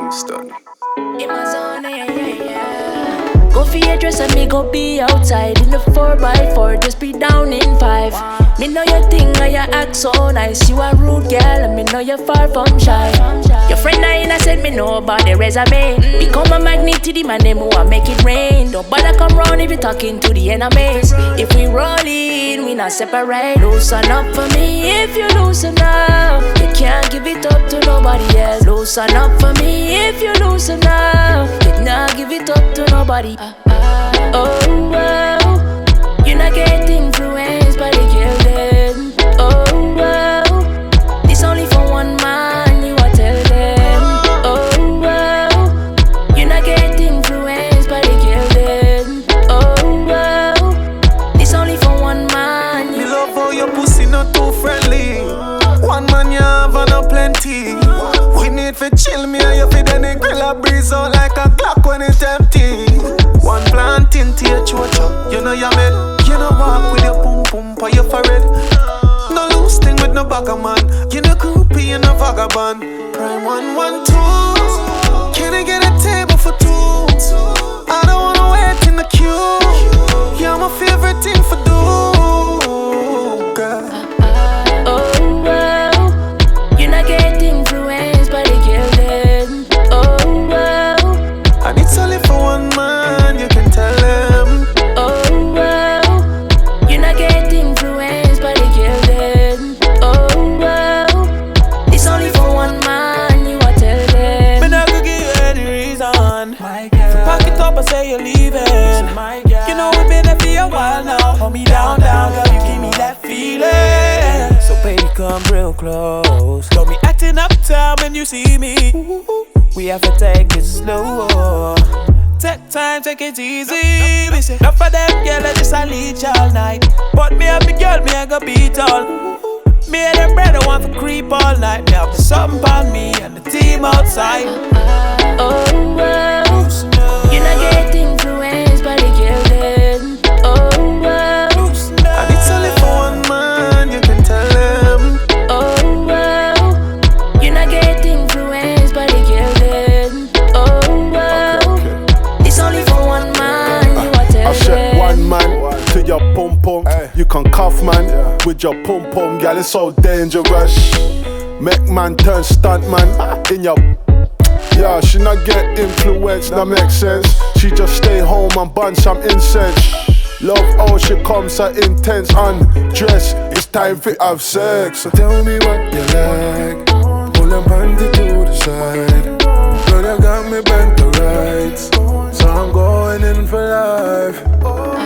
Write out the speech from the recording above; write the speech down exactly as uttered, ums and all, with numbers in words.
Kingston. In my zone, yeah, yeah, yeah. Go for your dress and me go be outside in the four by four, just be down in five. Me know your thing and you act so nice. You a rude girl and me know you're far from shy. Your friend I said me know about the resume. Become a magnet to the man them who a make it rain. Don't bother come round if you talking to the enemies. If we roll in, we not separate. Loosen up for me if you loosen up. You can't give it up to nobody else. Loosen up for me if you loosen up. You not give it up to nobody. Oh well, you not get influenced by the girl then. Oh well, this only for one man, you a tell them. Oh well, you not get influenced by the girl then. Oh well, this only for one man. Me love how your pussy not too friendly. One man you have and a plenty. We need for chill me and you feed any grill a breeze out like a clock when it's empty. One plant into your chocha, you know you made. You know walk with your pum pum pa your forehead. No loose thing with no bagger man. You know groupie and no vagabond. Prime one one two. Can I get a table for two? I don't wanna wait in the queue. You're my favorite thing for do, girl. Oh well, you not get influenced by the girl then. Oh well, and it's only for one man, you can tell him. Oh well, you not get influenced by the girl then. Oh well, it's only for one man, you a tell them. Me not gonna give you any reason. My girl, so pack it up and say you're leaving. My girl, you know we've been there for a while now. Hold me down, down, girl, you give me that feeling. So baby, come real close. Got me acting uptown when you see me. We have to take it slow. Take time, take it easy. Me say, enough of them, girl, I just a leech all night. But me and me girl, me I go beat all. Me and them brother want to creep all night. Me have the something on me and the team outside. Oh well, you not get influenced by the girl then. Oh well, and it's only for one man, you can tell him. oh well, you not get influenced by the girl then. Oh well, it's only for one man, you a tell I said them. one man to your pum pum. You can cuff man with your pum pum, girl. It's so dangerous. Make man turn stunt man in your. Yeah, she not get influenced, that makes sense. She just stay home and burn some incense. Love how she comes so intense, undress. It's time for have sex. Tell me what you like. Pull them panty to the side. Girl, you got me bent to right. So I'm going in for life.